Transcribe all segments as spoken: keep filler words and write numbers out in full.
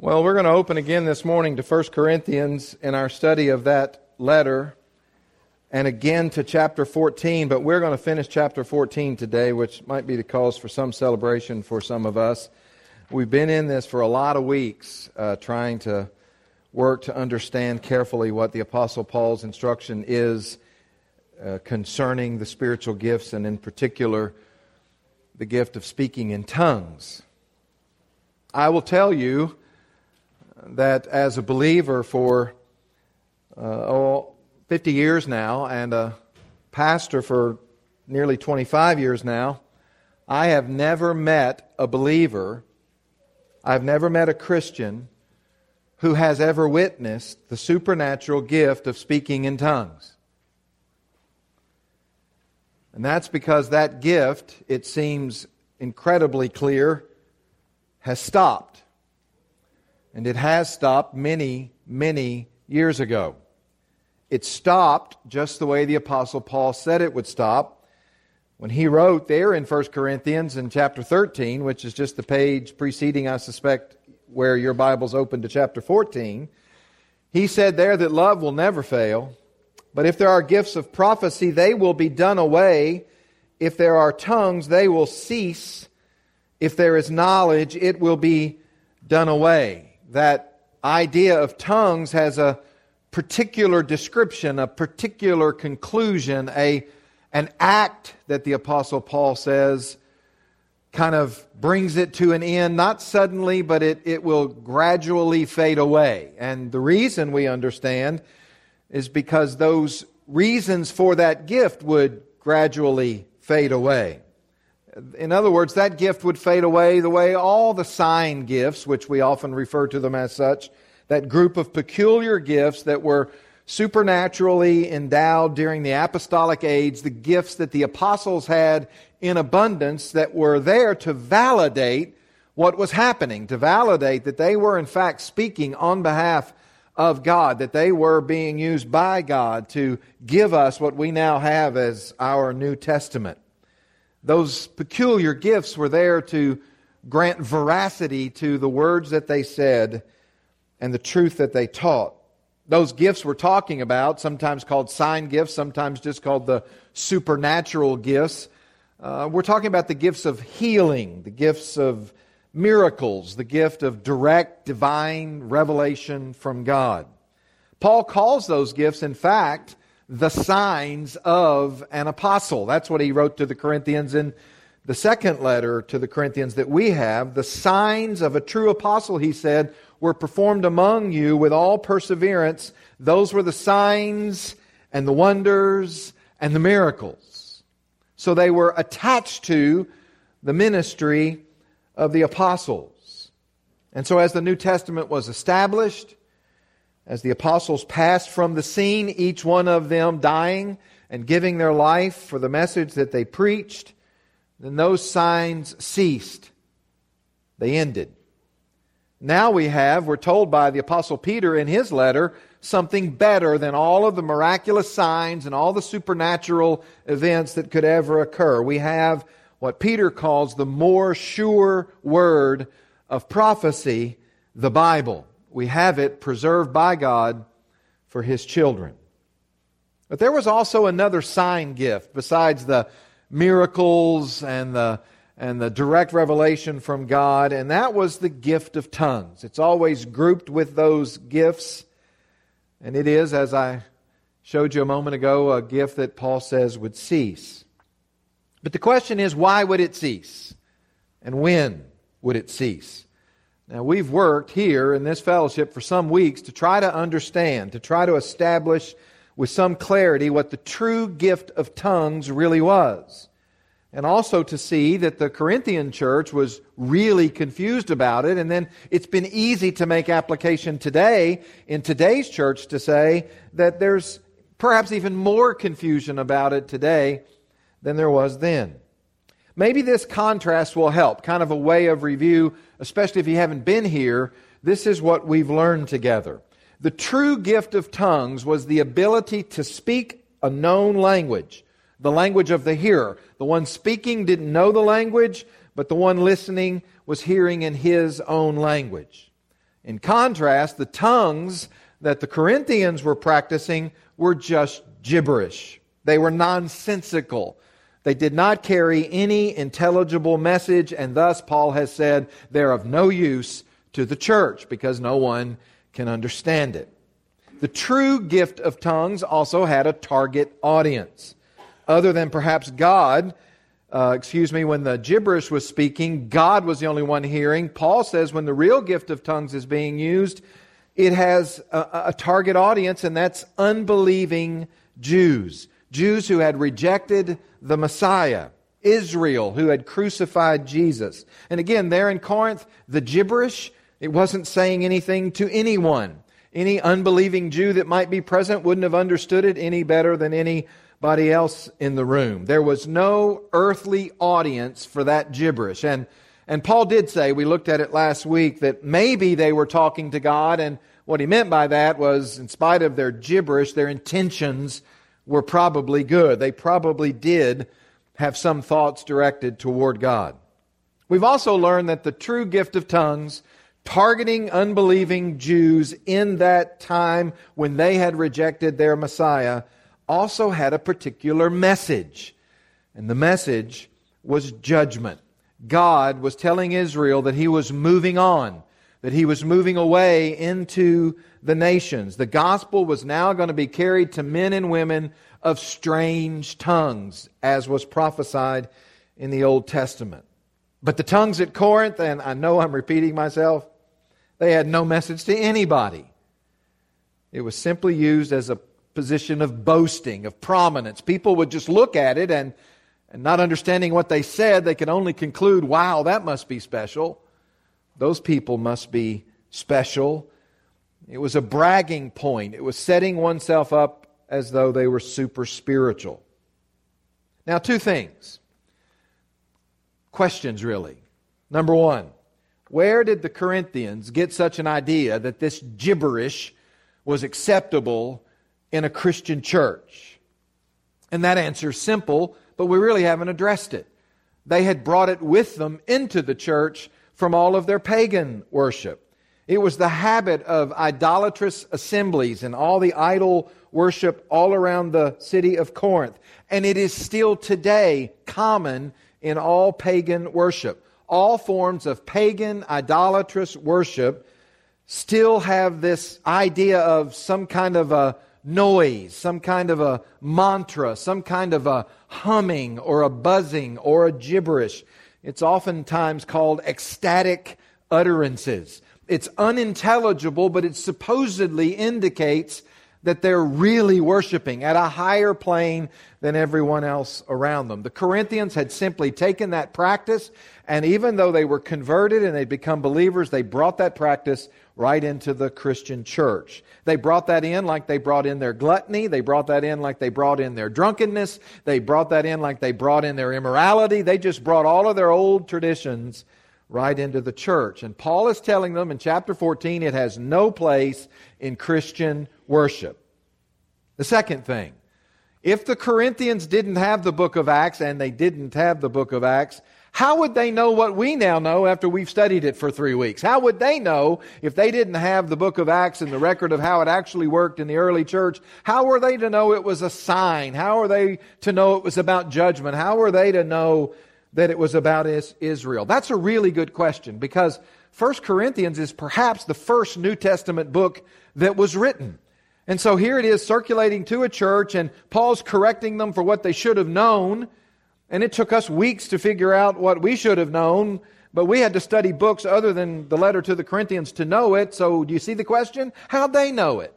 Well, we're going to open again this morning to First Corinthians in our study of that letter, and again to chapter fourteen, but we're going to finish chapter fourteen today, which might be the cause for some celebration for some of us. We've been in this for a lot of weeks, uh, trying to work to understand carefully what the Apostle Paul's instruction is uh, concerning the spiritual gifts, and in particular, the gift of speaking in tongues. I will tell you that as a believer for uh, oh, fifty years now, and a pastor for nearly twenty-five years now, I have never met a believer, I've never met a Christian who has ever witnessed the supernatural gift of speaking in tongues. And that's because that gift, it seems incredibly clear, has stopped. And it has stopped many, many years ago. It stopped just the way the Apostle Paul said it would stop when he wrote there in First Corinthians in chapter thirteen, which is just the page preceding, I suspect, where your Bible's open to chapter fourteen. He said there that love will never fail, but if there are gifts of prophecy, they will be done away. If there are tongues, they will cease. If there is knowledge, it will be done away. That idea of tongues has a particular description, a particular conclusion, a an act that the Apostle Paul says kind of brings it to an end, not suddenly, but it, it will gradually fade away. And the reason we understand is because those reasons for that gift would gradually fade away. In other words, that gift would fade away the way all the sign gifts, which we often refer to them as such, that group of peculiar gifts that were supernaturally endowed during the apostolic age, the gifts that the apostles had in abundance that were there to validate what was happening, to validate that they were in fact speaking on behalf of God, that they were being used by God to give us what we now have as our New Testament. Those peculiar gifts were there to grant veracity to the words that they said and the truth that they taught. Those gifts we're talking about, sometimes called sign gifts, sometimes just called the supernatural gifts. Uh, we're talking about the gifts of healing, the gifts of miracles, the gift of direct divine revelation from God. Paul calls those gifts, in fact, the signs of an apostle. That's what he wrote to the Corinthians in the second letter to the Corinthians that we have. The signs of a true apostle, he said, were performed among you with all perseverance. Those were the signs and the wonders and the miracles. So they were attached to the ministry of the apostles. And so as the New Testament was established, as the apostles passed from the scene, each one of them dying and giving their life for the message that they preached, then those signs ceased. They ended. Now we have, we're told by the Apostle Peter in his letter, something better than all of the miraculous signs and all the supernatural events that could ever occur. We have what Peter calls the more sure word of prophecy, the Bible. We have it preserved by God for His children. But there was also another sign gift besides the miracles and the and the direct revelation from God, and that was the gift of tongues. It's always grouped with those gifts, and it is, as I showed you a moment ago, a gift that Paul says would cease. But the question is, why would it cease? And when would it cease? Now, we've worked here in this fellowship for some weeks to try to understand, to try to establish with some clarity what the true gift of tongues really was. And also to see that the Corinthian church was really confused about it. And then it's been easy to make application today, in today's church, to say that there's perhaps even more confusion about it today than there was then. Maybe this contrast will help, kind of a way of review, especially if you haven't been here. This is what we've learned together. The true gift of tongues was the ability to speak a known language, the language of the hearer. The one speaking didn't know the language, but the one listening was hearing in his own language. In contrast, the tongues that the Corinthians were practicing were just gibberish. They were nonsensical. They did not carry any intelligible message, and thus Paul has said they're of no use to the church because no one can understand it. The true gift of tongues also had a target audience. Other than perhaps God, uh, excuse me, when the gibberish was speaking, God was the only one hearing. Paul says when the real gift of tongues is being used, it has a, a target audience, and that's unbelieving Jews. Jews who had rejected the Messiah. Israel, who had crucified Jesus. And again, there in Corinth, the gibberish, it wasn't saying anything to anyone. Any unbelieving Jew that might be present wouldn't have understood it any better than anybody else in the room. There was no earthly audience for that gibberish. And, and Paul did say, we looked at it last week, that maybe they were talking to God, and what he meant by that was, in spite of their gibberish, their intentions were probably good. They probably did have some thoughts directed toward God. We've also learned that the true gift of tongues, targeting unbelieving Jews in that time when they had rejected their Messiah, also had a particular message. And the message was judgment. God was telling Israel that He was moving on, that He was moving away into the nations. The gospel was now going to be carried to men and women of strange tongues, as was prophesied in the Old Testament. But the tongues at Corinth, and I know I'm repeating myself, they had no message to anybody. It was simply used as a position of boasting, of prominence. People would just look at it and, and not understanding what they said, they could only conclude, wow, that must be special. Those people must be special. It was a bragging point. It was setting oneself up as though they were super spiritual. Now, two things. Questions, really. Number one, where did the Corinthians get such an idea that this gibberish was acceptable in a Christian church? And that answer is simple, but we really haven't addressed it. They had brought it with them into the church from all of their pagan worship. It was the habit of idolatrous assemblies and all the idol worship all around the city of Corinth. And it is still today common in all pagan worship. All forms of pagan, idolatrous worship still have this idea of some kind of a noise, some kind of a mantra, some kind of a humming or a buzzing or a gibberish. It's oftentimes called ecstatic utterances. It's unintelligible, but it supposedly indicates that they're really worshiping at a higher plane than everyone else around them. The Corinthians had simply taken that practice, and even though they were converted and they'd become believers, they brought that practice right into the Christian church. They brought that in like they brought in their gluttony. They brought that in like they brought in their drunkenness. They brought that in like they brought in their immorality. They just brought all of their old traditions right into the church. And Paul is telling them in chapter fourteen, it has no place in Christian worship. The second thing, if the Corinthians didn't have the book of Acts, and they didn't have the book of Acts, how would they know what we now know after we've studied it for three weeks? How would they know if they didn't have the book of Acts and the record of how it actually worked in the early church? How were they to know it was a sign? How are they to know it was about judgment? How were they to know that it was about Israel? That's a really good question, because First Corinthians is perhaps the first New Testament book that was written. And so here it is circulating to a church, and Paul's correcting them for what they should have known. And it took us weeks to figure out what we should have known, but we had to study books other than the letter to the Corinthians to know it. So do you see the question? How'd they know it?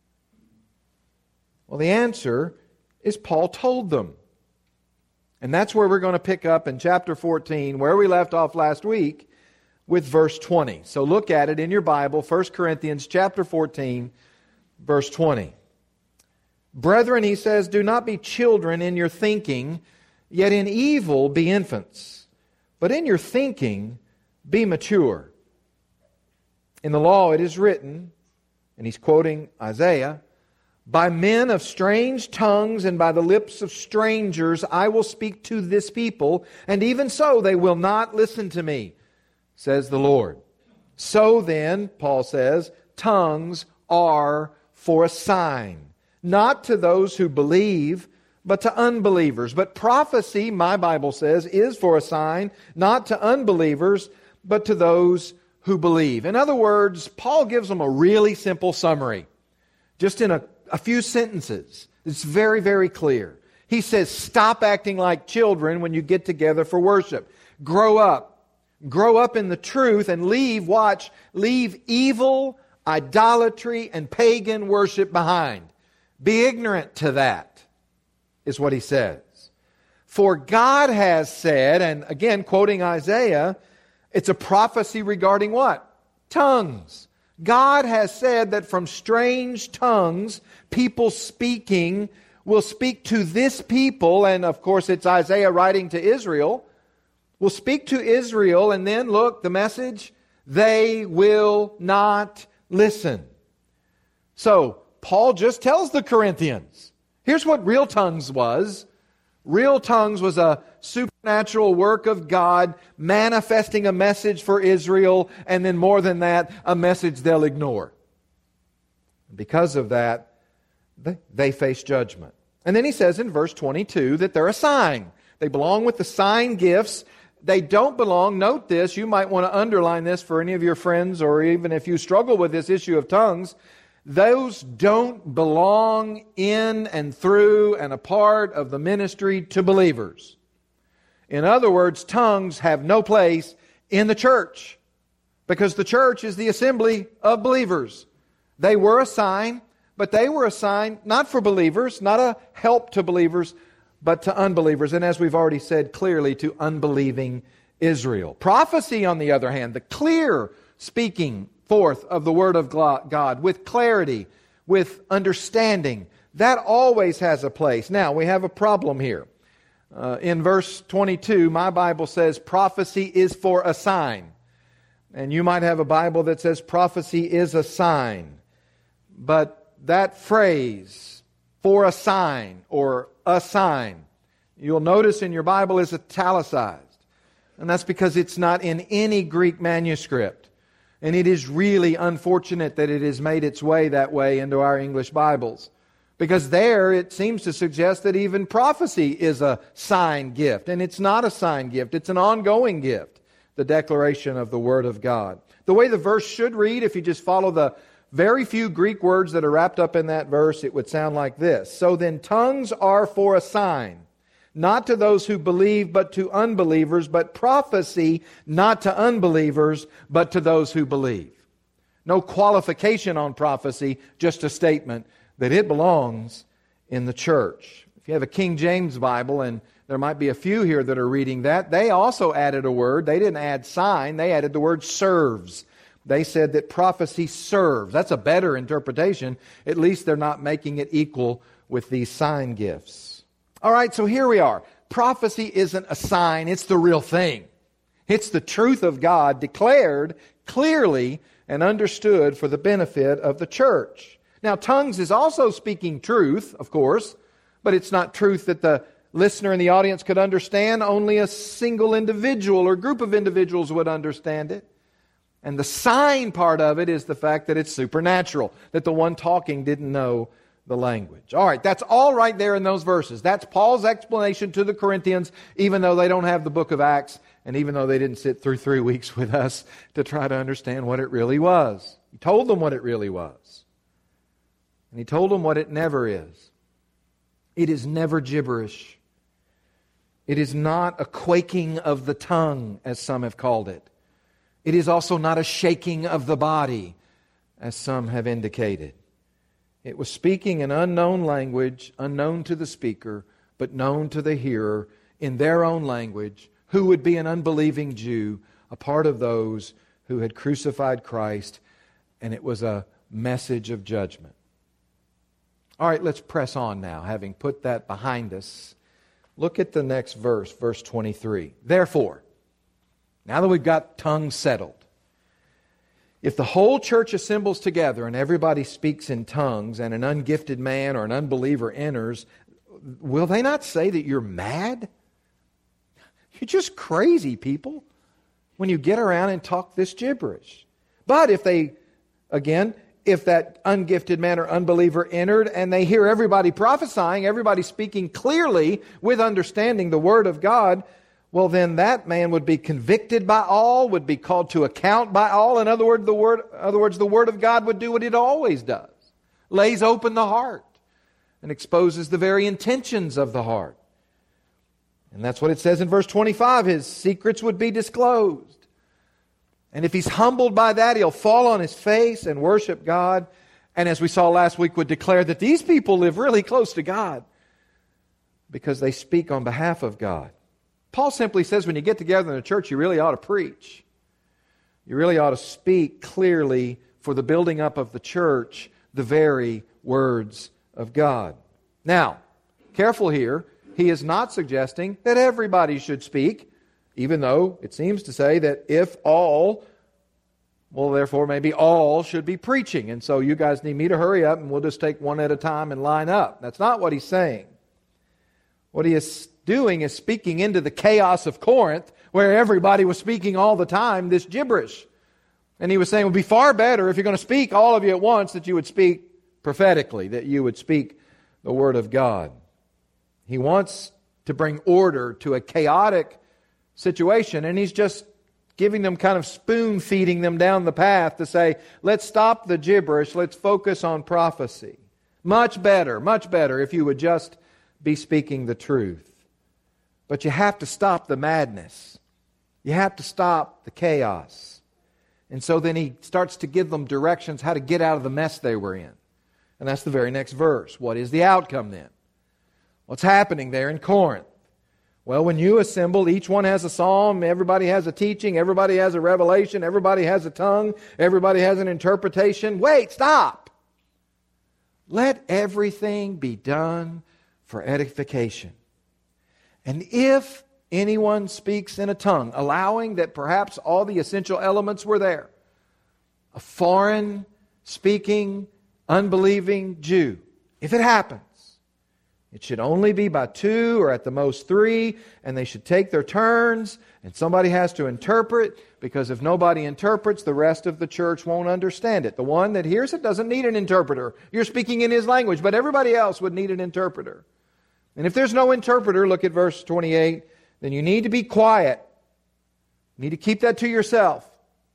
Well, the answer is Paul told them. And that's where we're going to pick up in chapter fourteen, where we left off last week, with verse twenty. So look at it in your Bible, First Corinthians chapter fourteen, verse twenty. Brethren, he says, do not be children in your thinking, yet in evil be infants. But in your thinking be mature. In the law it is written, and he's quoting Isaiah, by men of strange tongues and by the lips of strangers I will speak to this people, and even so they will not listen to me, says the Lord. So then, Paul says, tongues are for a sign, not to those who believe, but to unbelievers. But prophecy, my Bible says, is for a sign, not to unbelievers, but to those who believe. In other words, Paul gives them a really simple summary, just in a, a few sentences. It's very, very clear. He says, stop acting like children when you get together for worship. Grow up. Grow up in the truth and leave, watch, leave evil, idolatry, and pagan worship behind. Be ignorant to that, is what he says. For God has said, and again, quoting Isaiah, it's a prophecy regarding what? Tongues. God has said that from strange tongues, people speaking will speak to this people, and of course it's Isaiah writing to Israel, will speak to Israel, and then look, the message, they will not listen. So, Paul just tells the Corinthians, here's what real tongues was. Real tongues was a supernatural work of God manifesting a message for Israel, and then more than that, a message they'll ignore. Because of that, they face judgment. And then he says in verse twenty-two that they're a sign. They belong with the sign gifts. They don't belong, note this, you might want to underline this for any of your friends, or even if you struggle with this issue of tongues, those don't belong in and through and a part of the ministry to believers. In other words, tongues have no place in the church, because the church is the assembly of believers. They were a sign, but they were a sign not for believers, not a help to believers, but to unbelievers, and as we've already said clearly, to unbelieving Israel. Prophecy, on the other hand, the clear speaking forth of the Word of God with clarity, with understanding, that always has a place. Now, we have a problem here. Uh, in verse twenty-two, my Bible says prophecy is for a sign. And you might have a Bible that says prophecy is a sign. But that phrase, for a sign, or a sign, you'll notice in your Bible is italicized. And that's because it's not in any Greek manuscript. And it is really unfortunate that it has made its way that way into our English Bibles. Because there it seems to suggest that even prophecy is a sign gift. And it's not a sign gift, it's an ongoing gift. The declaration of the Word of God. The way the verse should read, if you just follow the very few Greek words that are wrapped up in that verse, it would sound like this. So then tongues are for a sign, not to those who believe, but to unbelievers, but prophecy not to unbelievers, but to those who believe. No qualification on prophecy, just a statement that it belongs in the church. If you have a King James Bible, and there might be a few here that are reading that, they also added a word. They didn't add sign, they added the word serves. They said that prophecy serves. That's a better interpretation. At least they're not making it equal with these sign gifts. All right, so here we are. Prophecy isn't a sign, it's the real thing. It's the truth of God declared clearly and understood for the benefit of the church. Now, tongues is also speaking truth, of course, but it's not truth that the listener in the audience could understand. Only a single individual or group of individuals would understand it. And the sign part of it is the fact that it's supernatural, that the one talking didn't know the language. All right, that's all right there in those verses. That's Paul's explanation to the Corinthians, even though they don't have the book of Acts, and even though they didn't sit through three weeks with us to try to understand what it really was. He told them what it really was. And he told them what it never is. It is never gibberish. It is not a quaking of the tongue, as some have called it. It is also not a shaking of the body, as some have indicated. It was speaking an unknown language, unknown to the speaker, but known to the hearer in their own language, who would be an unbelieving Jew, a part of those who had crucified Christ, and it was a message of judgment. All right, let's press on now, having put that behind us. Look at the next verse, verse twenty-three. Therefore, now that we've got tongues settled, if the whole church assembles together and everybody speaks in tongues and an ungifted man or an unbeliever enters, will they not say that you're mad? You're just crazy, people, when you get around and talk this gibberish. But if they, again, if that ungifted man or unbeliever entered and they hear everybody prophesying, everybody speaking clearly with understanding the Word of God, well, then that man would be convicted by all, would be called to account by all. In other words, the Word, in other words, the Word of God would do what it always does. Lays open the heart and exposes the very intentions of the heart. And that's what it says in verse twenty-five. His secrets would be disclosed. And if he's humbled by that, he'll fall on his face and worship God. And as we saw last week, would declare that these people live really close to God because they speak on behalf of God. Paul simply says when you get together in a church, you really ought to preach. You really ought to speak clearly for the building up of the church, the very words of God. Now, careful here. He is not suggesting that everybody should speak, even though it seems to say that if all, well, therefore maybe all should be preaching. And so you guys need me to hurry up and we'll just take one at a time and line up. That's not what he's saying. What he is doing is speaking into the chaos of Corinth, where everybody was speaking all the time, this gibberish. And he was saying it would be far better if you're going to speak all of you at once that you would speak prophetically, that you would speak the Word of God. He wants to bring order to a chaotic situation, and he's just giving them kind of spoon-feeding them down the path to say, let's stop the gibberish, let's focus on prophecy. Much better, much better if you would just be speaking the truth. But you have to stop the madness. You have to stop the chaos. And so then he starts to give them directions how to get out of the mess they were in. And that's the very next verse. What is the outcome then? What's happening there in Corinth? Well, when you assemble, each one has a psalm, everybody has a teaching, everybody has a revelation, everybody has a tongue, everybody has an interpretation. Wait, stop! Let everything be done for edification. And if anyone speaks in a tongue, allowing that perhaps all the essential elements were there, a foreign speaking, unbelieving Jew, if it happens, it should only be by two or at the most three, and they should take their turns, and somebody has to interpret, because if nobody interprets, the rest of the church won't understand it. The one that hears it doesn't need an interpreter. You're speaking in his language, but everybody else would need an interpreter. And if there's no interpreter, look at verse twenty-eight, then you need to be quiet. You need to keep that to yourself.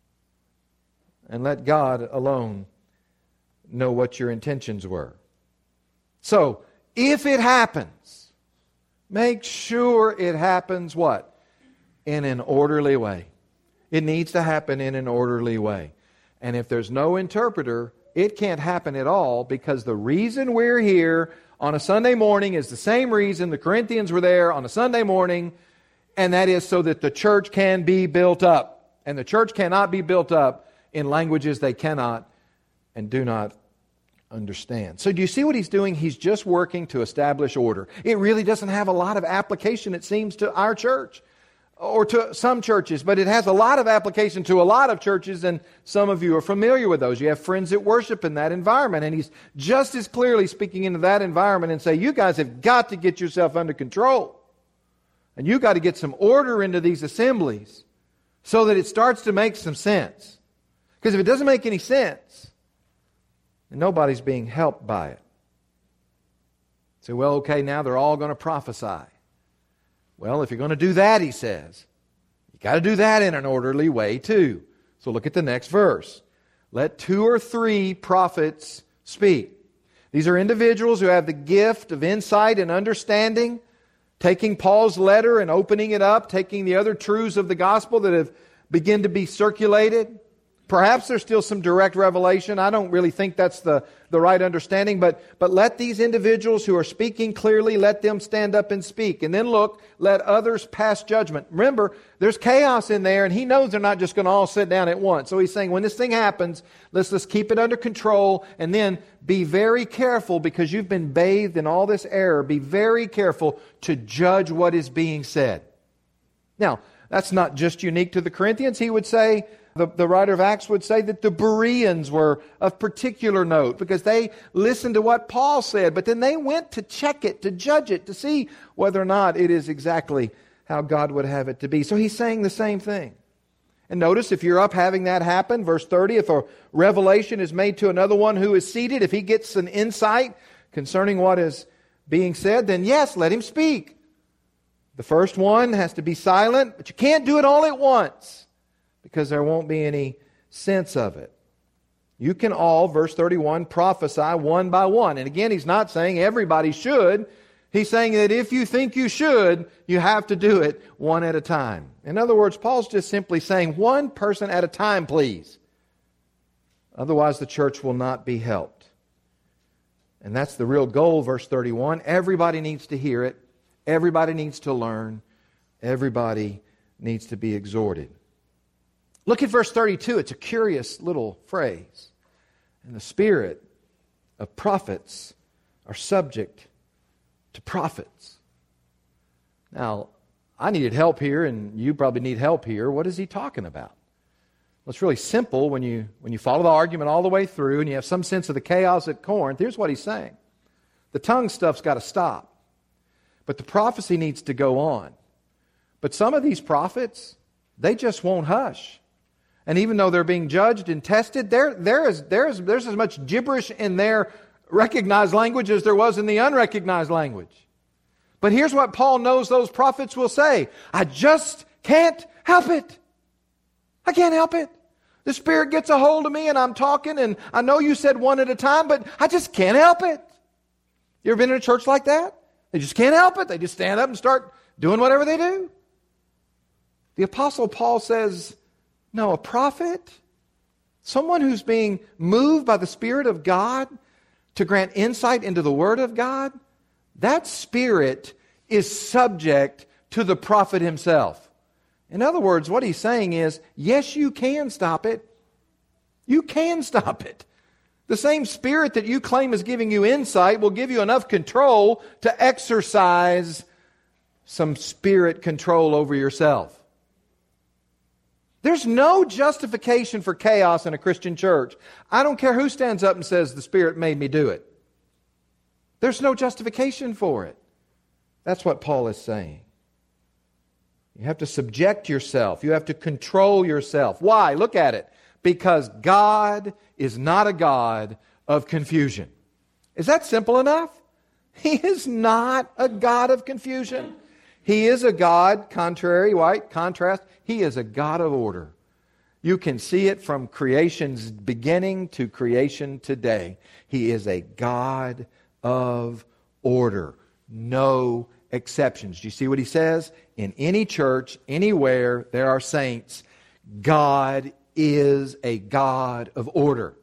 And let God alone know what your intentions were. So, if it happens, make sure it happens what? In an orderly way. It needs to happen in an orderly way. And if there's no interpreter, it can't happen at all, because the reason we're here on a Sunday morning is the same reason the Corinthians were there on a Sunday morning, and that is so that the church can be built up. And the church cannot be built up in languages they cannot and do not understand. So do you see what he's doing? He's just working to establish order. It really doesn't have a lot of application, it seems, to our church or to some churches, but it has a lot of application to a lot of churches, and some of you are familiar with those. You have friends that worship in that environment, and he's just as clearly speaking into that environment and say, you guys have got to get yourself under control, and you got to get some order into these assemblies so that it starts to make some sense. Because if it doesn't make any sense, and nobody's being helped by it. Say, well, okay, now they're all going to prophesy. Well, if you're going to do that, he says, you got to do that in an orderly way too. So look at the next verse. Let two or three prophets speak. These are individuals who have the gift of insight and understanding, taking Paul's letter and opening it up, taking the other truths of the gospel that have begun to be circulated. Perhaps there's still some direct revelation. I don't really think that's the, the right understanding. But, but let these individuals who are speaking clearly, let them stand up and speak. And then look, let others pass judgment. Remember, there's chaos in there, and he knows they're not just going to all sit down at once. So he's saying, when this thing happens, let's just keep it under control, and then be very careful, because you've been bathed in all this error. Be very careful to judge what is being said. Now, that's not just unique to the Corinthians. He would say, The, the writer of Acts would say that the Bereans were of particular note, because they listened to what Paul said, but then they went to check it, to judge it, to see whether or not it is exactly how God would have it to be. So he's saying the same thing. And notice, if you're up having that happen, verse thirty, if a revelation is made to another one who is seated, if he gets an insight concerning what is being said, then yes, let him speak. The first one has to be silent, but you can't do it all at once because there won't be any sense of it. You can all, verse thirty-one, prophesy one by one. And again, he's not saying everybody should. He's saying that if you think you should, you have to do it one at a time. In other words, Paul's just simply saying one person at a time, please. Otherwise, the church will not be helped. And that's the real goal, verse thirty-one. Everybody needs to hear it. Everybody needs to learn. Everybody needs to be exhorted. Look at verse thirty-two. It's a curious little phrase. And the spirit of prophets are subject to prophets. Now, I needed help here, and you probably need help here. What is he talking about? Well, it's really simple when you when you follow the argument all the way through and you have some sense of the chaos at Corinth. Here's what he's saying. The tongue stuff's got to stop. But the prophecy needs to go on. But some of these prophets, they just won't hush. And even though they're being judged and tested, there, there is, there is, there's as much gibberish in their recognized language as there was in the unrecognized language. But here's what Paul knows those prophets will say. I just can't help it. I can't help it. The Spirit gets a hold of me and I'm talking, and I know you said one at a time, but I just can't help it. You ever been in a church like that? They just can't help it. They just stand up and start doing whatever they do. The Apostle Paul says, no, a prophet, someone who's being moved by the Spirit of God to grant insight into the Word of God, that Spirit is subject to the prophet himself. In other words, what he's saying is, yes, you can stop it. You can stop it. The same Spirit that you claim is giving you insight will give you enough control to exercise some Spirit control over yourself. There's no justification for chaos in a Christian church. I don't care who stands up and says the Spirit made me do it. There's no justification for it. That's what Paul is saying. You have to subject yourself. You have to control yourself. Why? Look at it. Because God is not a God of confusion. Is that simple enough? He is not a God of confusion. He is a God, contrary, right, contrast, He is a God of order. You can see it from creation's beginning to creation today. He is a God of order. No exceptions. Do you see what he says? In any church, anywhere there are saints, God is a God of order.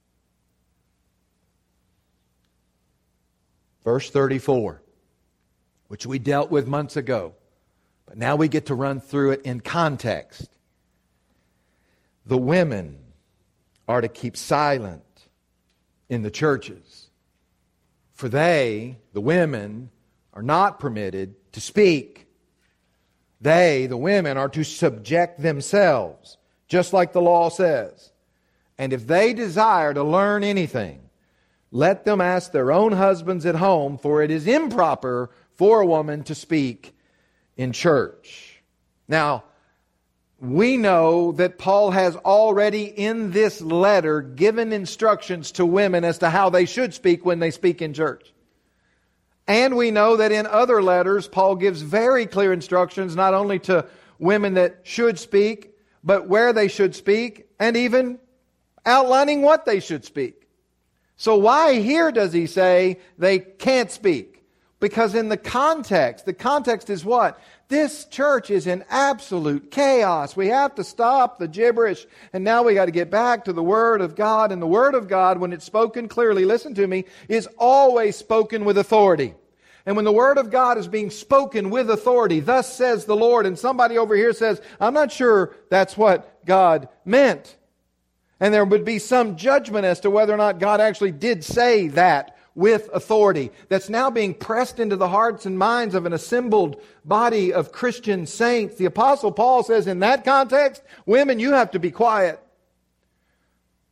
Verse thirty-four, which we dealt with months ago, but now we get to run through it in context. The women are to keep silent in the churches, for they, the women, are not permitted to speak. They, the women, are to subject themselves, just like the law says. And if they desire to learn anything, let them ask their own husbands at home, for it is improper for a woman to speak in church. Now, we know that Paul has already in this letter given instructions to women as to how they should speak when they speak in church. And we know that in other letters, Paul gives very clear instructions not only to women that should speak, but where they should speak, and even outlining what they should speak. So why here does he say they can't speak? Because in the context, the context is what? This church is in absolute chaos. We have to stop the gibberish, and now we got to get back to the Word of God. And the Word of God, when it's spoken clearly, listen to me, is always spoken with authority. And when the Word of God is being spoken with authority, thus says the Lord, and somebody over here says, I'm not sure that's what God meant. And there would be some judgment as to whether or not God actually did say that with authority. That's now being pressed into the hearts and minds of an assembled body of Christian saints. The Apostle Paul says in that context, women, you have to be quiet.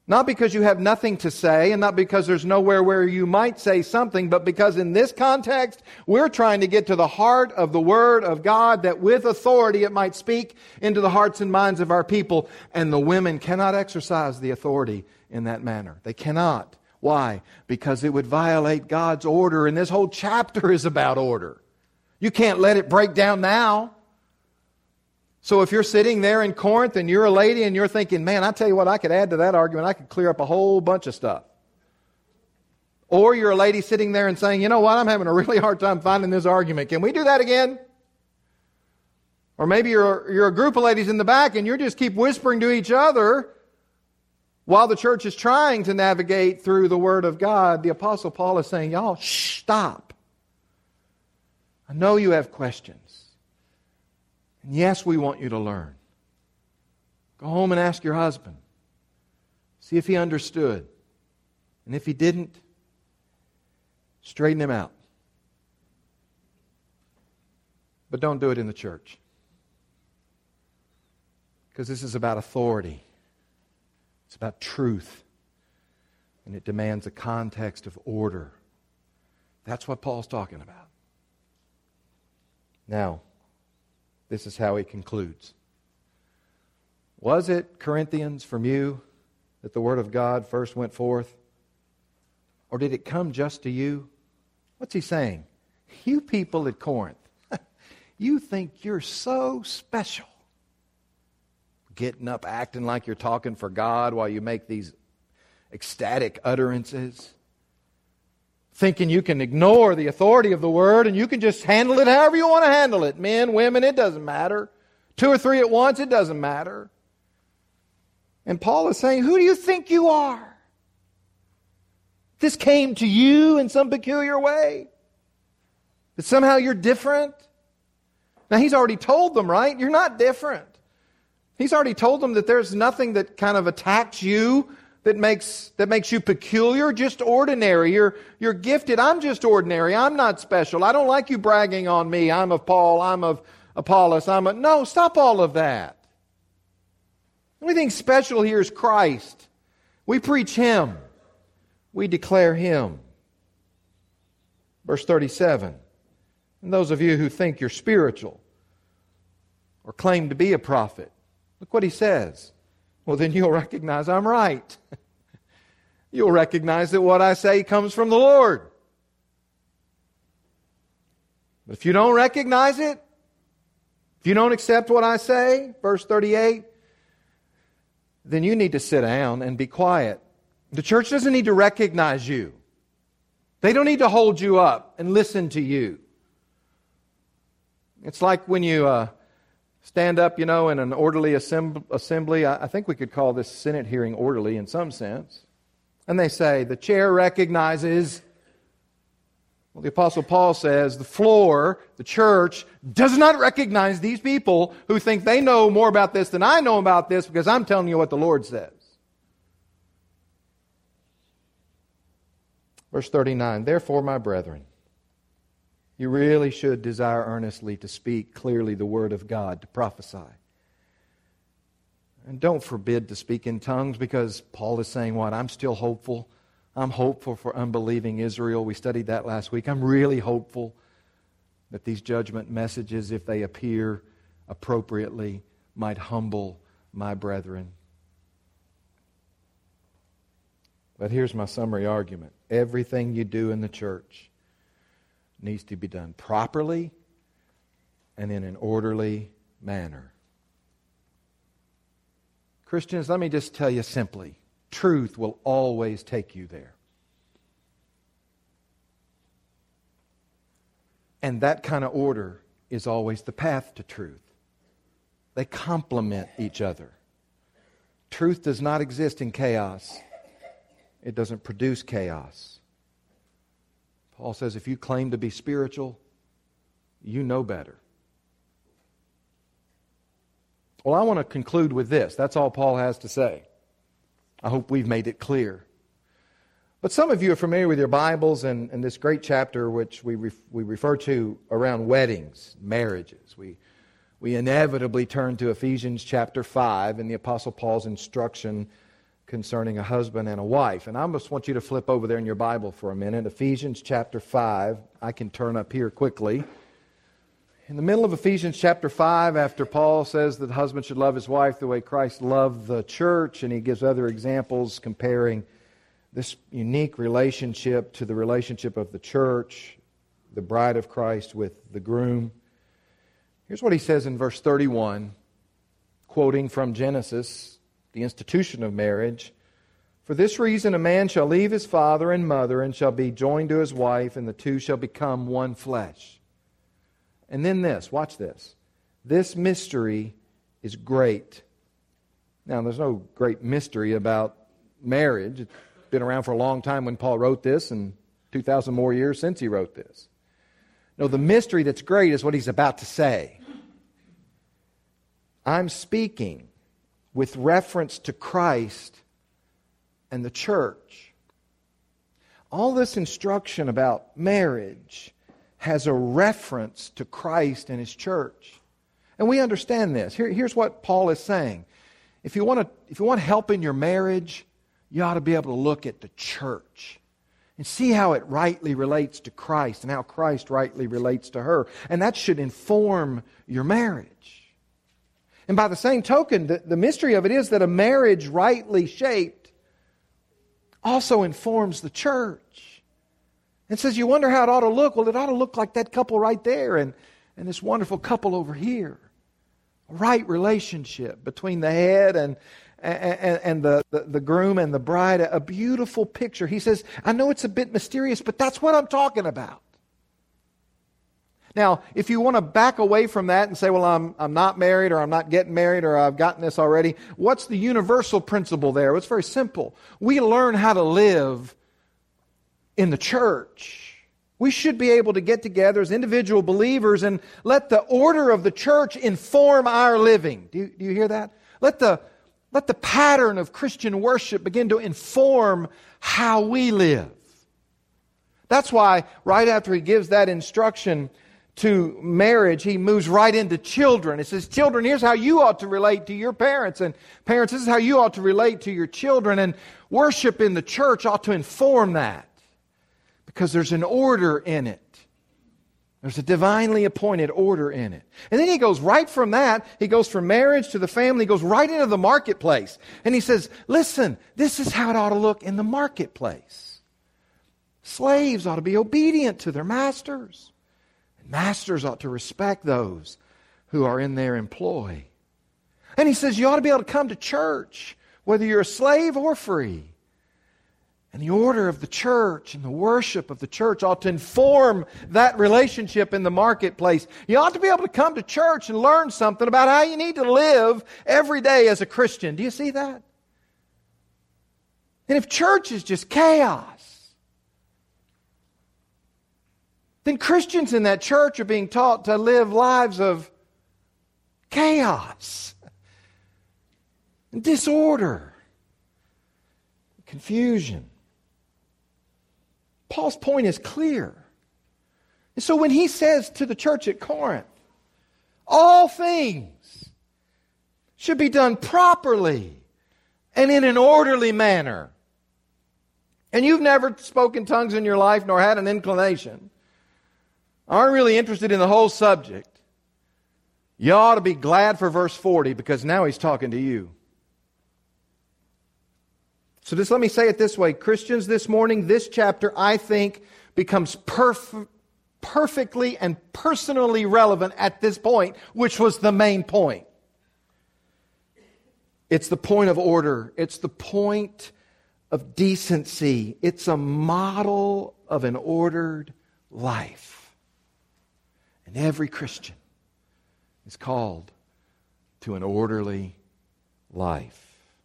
Not because you have nothing to say and not because there's nowhere where you might say something, but because in this context, we're trying to get to the heart of the Word of God, that with authority it might speak into the hearts and minds of our people. And the women cannot exercise the authority in that manner. They cannot. Why? Because it would violate God's order, and this whole chapter is about order. You can't let it break down now. So if you're sitting there in Corinth and you're a lady and you're thinking, man, I tell you what, I could add to that argument. I could clear up a whole bunch of stuff. Or you're a lady sitting there and saying, you know what, I'm having a really hard time finding this argument. Can we do that again? Or maybe you're, you're a group of ladies in the back and you just keep whispering to each other while the church is trying to navigate through the Word of God. The Apostle Paul is saying, y'all, shh, stop. I know you have questions. And yes, we want you to learn. Go home and ask your husband. See if he understood. And if he didn't, straighten him out. But don't do it in the church. Because this is about authority. It's about truth. And it demands a context of order. That's what Paul's talking about. Now, this is how he concludes. Was it, Corinthians, from you that the Word of God first went forth? Or did it come just to you? What's he saying? You people at Corinth, you think you're so special. Getting up, acting like you're talking for God while you make these ecstatic utterances. Thinking you can ignore the authority of the Word and you can just handle it however you want to handle it. Men, women, it doesn't matter. Two or three at once, it doesn't matter. And Paul is saying, who do you think you are? This came to you in some peculiar way. That somehow you're different. Now he's already told them, right? You're not different. He's already told them that there's nothing that kind of attacks you that makes that makes you peculiar, just ordinary. You're, you're gifted. I'm just ordinary. I'm not special. I don't like you bragging on me. I'm of Paul. I'm of Apollos. I'm a... No, stop all of that. The only thing special here is Christ. We preach Him. We declare Him. Verse thirty-seven. And those of you who think you're spiritual or claim to be a prophet, look what he says. Well, then you'll recognize I'm right. You'll recognize that what I say comes from the Lord. But if you don't recognize it, if you don't accept what I say, verse thirty-eight, then you need to sit down and be quiet. The church doesn't need to recognize you. They don't need to hold you up and listen to you. It's like when you... Uh, Stand up, you know, in an orderly assembly. I think we could call this Senate hearing orderly in some sense. And they say, the chair recognizes. Well, the Apostle Paul says, the floor, the church, does not recognize these people who think they know more about this than I know about this because I'm telling you what the Lord says. Verse thirty-nine, therefore, my brethren, you really should desire earnestly to speak clearly the Word of God, to prophesy. And don't forbid to speak in tongues because Paul is saying what? I'm still hopeful. I'm hopeful for unbelieving Israel. We studied that last week. I'm really hopeful that these judgment messages, if they appear appropriately, might humble my brethren. But here's my summary argument. Everything you do in the church needs to be done properly and in an orderly manner. Christians, let me just tell you simply, truth will always take you there. And that kind of order is always the path to truth. They complement each other. Truth does not exist in chaos. It doesn't produce chaos. Paul says if you claim to be spiritual, you know better. Well, I want to conclude with this. That's all Paul has to say. I hope we've made it clear. But some of you are familiar with your Bibles and, and this great chapter which we ref, we refer to around weddings, marriages. We, we inevitably turn to Ephesians chapter five and the Apostle Paul's instruction concerning a husband and a wife. And I just want you to flip over there in your Bible for a minute. Ephesians chapter five. I can turn up here quickly. In the middle of Ephesians chapter five, after Paul says that the husband should love his wife the way Christ loved the church, and he gives other examples comparing this unique relationship to the relationship of the church, the bride of Christ with the groom. Here's what he says in verse thirty-one, quoting from Genesis, the institution of marriage. For this reason a man shall leave his father and mother and shall be joined to his wife, and the two shall become one flesh. And then this, watch this. This mystery is great. Now, there's no great mystery about marriage. It's been around for a long time when Paul wrote this, and two thousand more years since he wrote this. No, the mystery that's great is what he's about to say. I'm speaking with reference to Christ and the church. All this instruction about marriage has a reference to Christ and His church. And we understand this. Here, here's what Paul is saying. If you want to, if you want help in your marriage, you ought to be able to look at the church and see how it rightly relates to Christ and how Christ rightly relates to her. And that should inform your marriage. And by the same token, the, the mystery of it is that a marriage rightly shaped also informs the church. And says, you wonder how it ought to look. Well, it ought to look like that couple right there and, and this wonderful couple over here. A right relationship between the head and, and, and the, the, the groom and the bride. A beautiful picture. He says, I know it's a bit mysterious, but that's what I'm talking about. Now, if you want to back away from that and say, well, I'm, I'm not married, or I'm not getting married, or I've gotten this already, what's the universal principle there? Well, it's very simple. We learn how to live in the church. We should be able to get together as individual believers and let the order of the church inform our living. Do you, do you hear that? Let the, let the pattern of Christian worship begin to inform how we live. That's why right after he gives that instruction to marriage, he moves right into children. It says, children, here's how you ought to relate to your parents. And parents, this is how you ought to relate to your children. And worship in the church ought to inform that. Because there's an order in it. There's a divinely appointed order in it. And then he goes right from that, he goes from marriage to the family, he goes right into the marketplace. And he says, listen, this is how it ought to look in the marketplace. Slaves ought to be obedient to their masters. And masters ought to respect those who are in their employ. And he says, you ought to be able to come to church, whether you're a slave or free. And the order of the church and the worship of the church ought to inform that relationship in the marketplace. You ought to be able to come to church and learn something about how you need to live every day as a Christian. Do you see that? And if church is just chaos, then Christians in that church are being taught to live lives of chaos and disorder, confusion. Paul's point is clear. And so when he says to the church at Corinth, all things should be done properly and in an orderly manner, and you've never spoken tongues in your life nor had an inclination, aren't really interested in the whole subject, you ought to be glad for verse forty, because now he's talking to you. So just let me say it this way. Christians, this morning, this chapter, I think, becomes perf- perfectly and personally relevant at this point, which was the main point. It's the point of order. It's the point of decency. It's a model of an ordered life. And every Christian is called to an orderly life.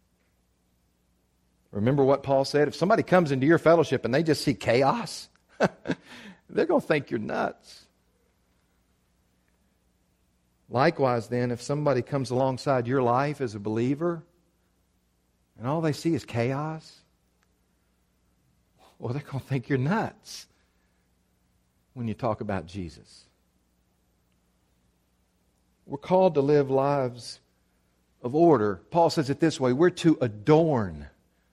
Remember what Paul said? If somebody comes into your fellowship and they just see chaos, they're going to think you're nuts. Likewise, then, if somebody comes alongside your life as a believer and all they see is chaos, well, they're going to think you're nuts when you talk about Jesus. We're called to live lives of order. Paul says it this way, we're to adorn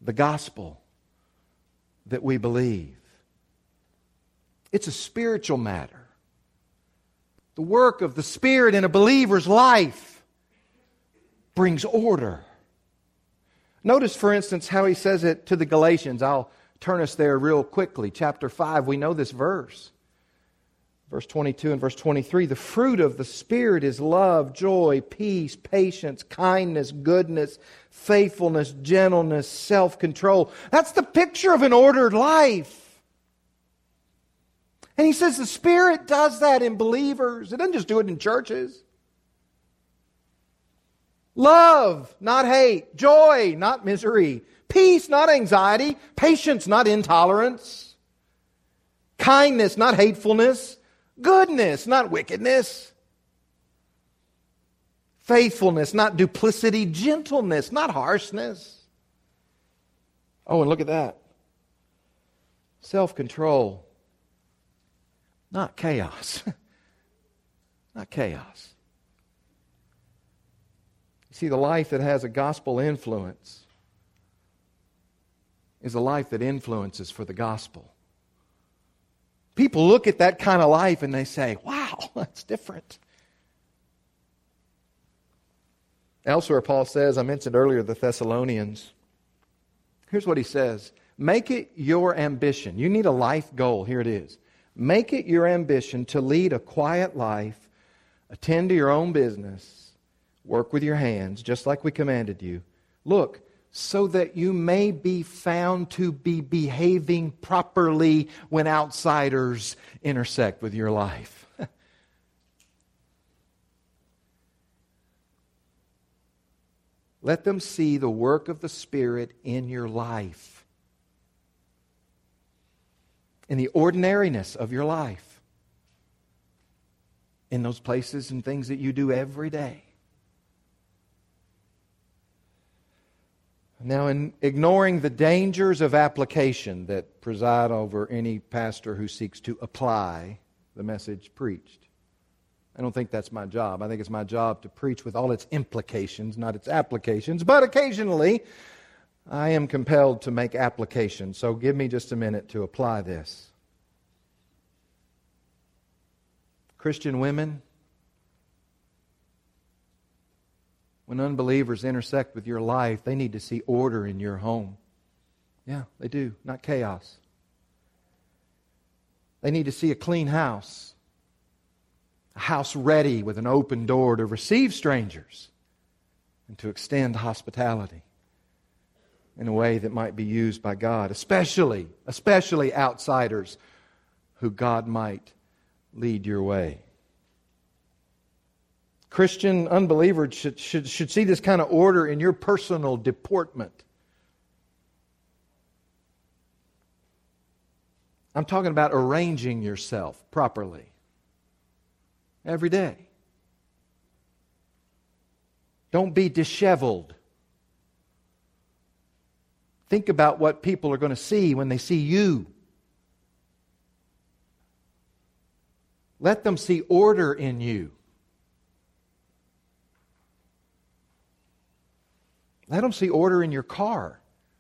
the gospel that we believe. It's a spiritual matter. The work of the Spirit in a believer's life brings order. Notice, for instance, how he says it to the Galatians. I'll turn us there real quickly. Chapter five, we know this verse. Verse twenty-two and verse twenty-three, the fruit of the Spirit is love, joy, peace, patience, kindness, goodness, faithfulness, gentleness, self-control. That's the picture of an ordered life. And he says the Spirit does that in believers. It doesn't just do it in churches. Love, not hate. Joy, not misery. Peace, not anxiety. Patience, not intolerance. Kindness, not hatefulness. Goodness, not wickedness. Faithfulness, not duplicity. Gentleness, not harshness. Oh, and look at that. Self-control, not chaos. Not chaos. You see, the life that has a gospel influence is a life that influences for the gospel. People look at that kind of life and they say, wow, that's different. Elsewhere, Paul says, I mentioned earlier the Thessalonians. Here's what he says. Make it your ambition. You need a life goal. Here it is. Make it your ambition to lead a quiet life, attend to your own business, work with your hands, just like we commanded you. Look, so that you may be found to be behaving properly when outsiders intersect with your life. Let them see the work of the Spirit in your life, in the ordinariness of your life, in those places and things that you do every day. Now, in ignoring the dangers of application that preside over any pastor who seeks to apply the message preached, I don't think that's my job. I think it's my job to preach with all its implications, not its applications. But occasionally, I am compelled to make applications. So give me just a minute to apply this. Christian women, when unbelievers intersect with your life, they need to see order in your home. Yeah, they do, not chaos. They need to see a clean house. A house ready with an open door to receive strangers and to extend hospitality in a way that might be used by God, especially, especially outsiders who God might lead your way. Christian unbelievers should, should, should see this kind of order in your personal deportment. I'm talking about arranging yourself properly every day. Don't be disheveled. Think about what people are going to see when they see you. Let them see order in you. Let them see order in your car.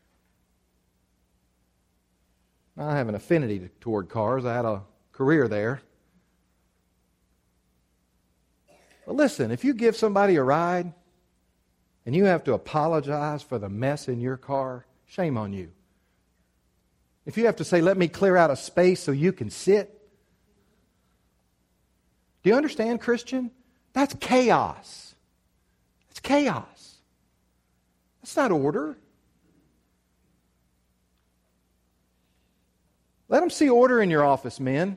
I have an affinity toward cars. I had a career there. But listen, if you give somebody a ride and you have to apologize for the mess in your car, shame on you. If you have to say, let me clear out a space so you can sit. Do you understand, Christian? That's chaos. It's chaos. That's not order. Let them see order in your office, men.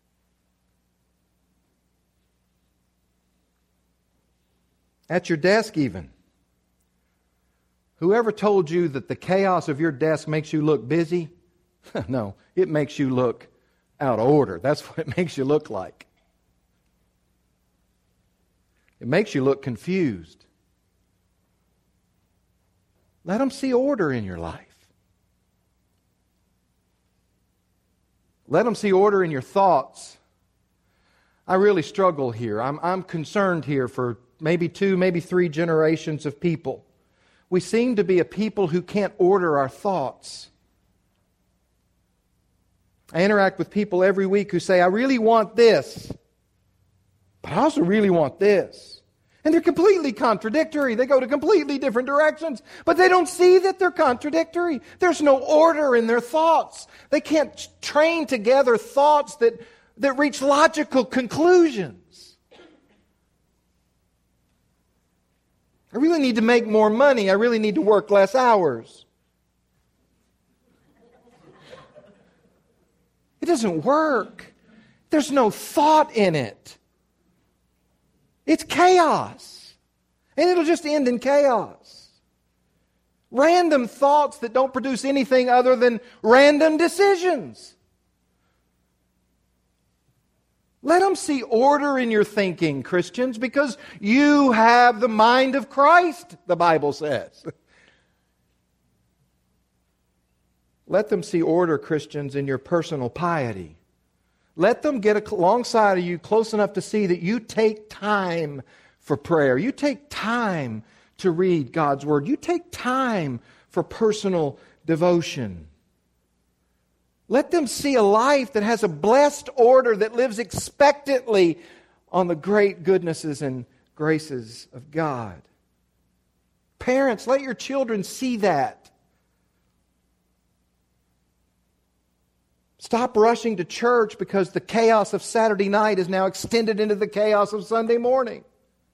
At your desk even. Whoever told you that the chaos of your desk makes you look busy? No, it makes you look out of order. That's what it makes you look like. It makes you look confused. Let them see order in your life. Let them see order in your thoughts. I really struggle here. I'm, I'm concerned here for maybe two, maybe three generations of people. we seem to be a people who can't order our thoughts. I interact with people every week who say, I really want this, but I also really want this. And they're completely contradictory. They go to completely different directions, but they don't see that they're contradictory. There's no order in their thoughts. They can't train together thoughts that, that reach logical conclusions. I really need to make more money. I really need to work less hours. It doesn't work. There's no thought in it. It's chaos. And it'll just end in chaos. Random thoughts that don't produce anything other than random decisions. Let them see order in your thinking, Christians, because you have the mind of Christ, the Bible says. Let them see order, Christians, in your personal piety. Let them get alongside of you close enough to see that you take time for prayer. You take time to read God's Word. You take time for personal devotion. Let them see a life that has a blessed order that lives expectantly on the great goodnesses and graces of God. Parents, let your children see that. Stop rushing to church because the chaos of Saturday night is now extended into the chaos of Sunday morning.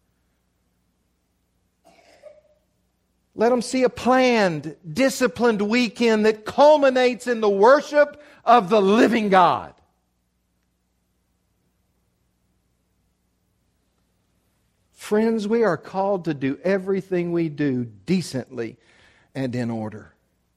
Let them see a planned, disciplined weekend that culminates in the worship of the living God. Friends, we are called to do everything we do decently and in order.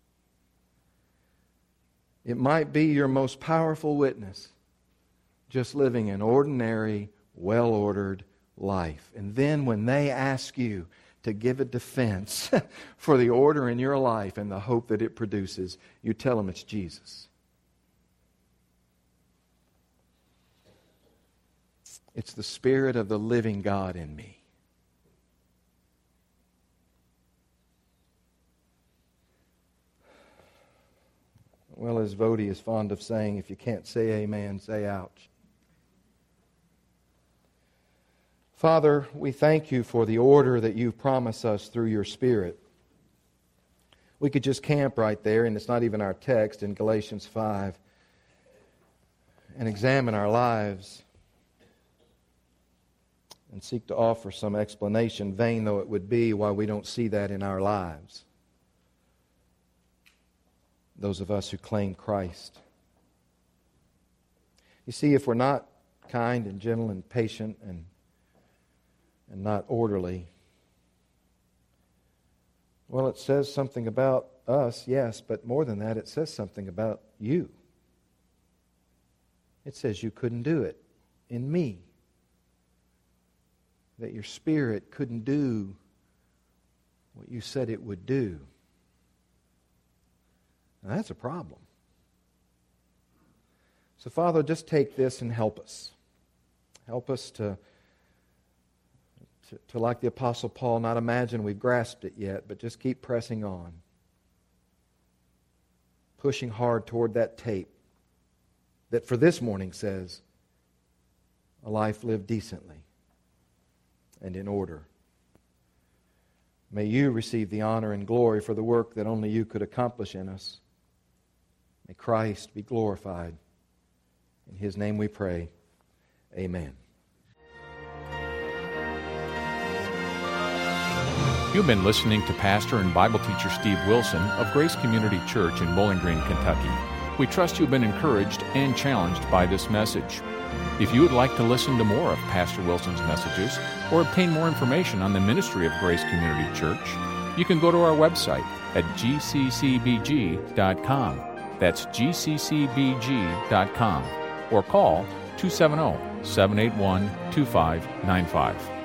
It might be your most powerful witness, just living an ordinary, well-ordered life. And then when they ask you to give a defense for the order in your life and the hope that it produces, you tell them it's Jesus. It's the Spirit of the living God in me. Well, as Vody is fond of saying, if you can't say amen, say ouch. Father, we thank you for the order that you promise us through your Spirit. We could just camp right there, and it's not even our text, in Galatians five, and examine our lives and seek to offer some explanation, vain though it would be, why we don't see that in our lives. Those of us who claim Christ. You see, if we're not kind and gentle and patient and, and not orderly, well, it says something about us, yes, but more than that, it says something about you. It says you couldn't do it in me. That your Spirit couldn't do what you said it would do. Now, that's a problem. So, Father, just take this and help us. Help us to, to, to, like the Apostle Paul, not imagine we've grasped it yet, but just keep pressing on. Pushing hard toward that tape that for this morning says, a life lived decently and in order. May you receive the honor and glory for the work that only you could accomplish in us. May Christ be glorified. In His name we pray. Amen. You've been listening to Pastor and Bible teacher Steve Wilson of Grace Community Church in Bowling Green, Kentucky. We trust you've been encouraged and challenged by this message. If you would like to listen to more of Pastor Wilson's messages or obtain more information on the ministry of Grace Community Church, you can go to our website at g c c b g dot com. That's g c c b g dot com. Or call two seven zero, seven eight one, two five nine five.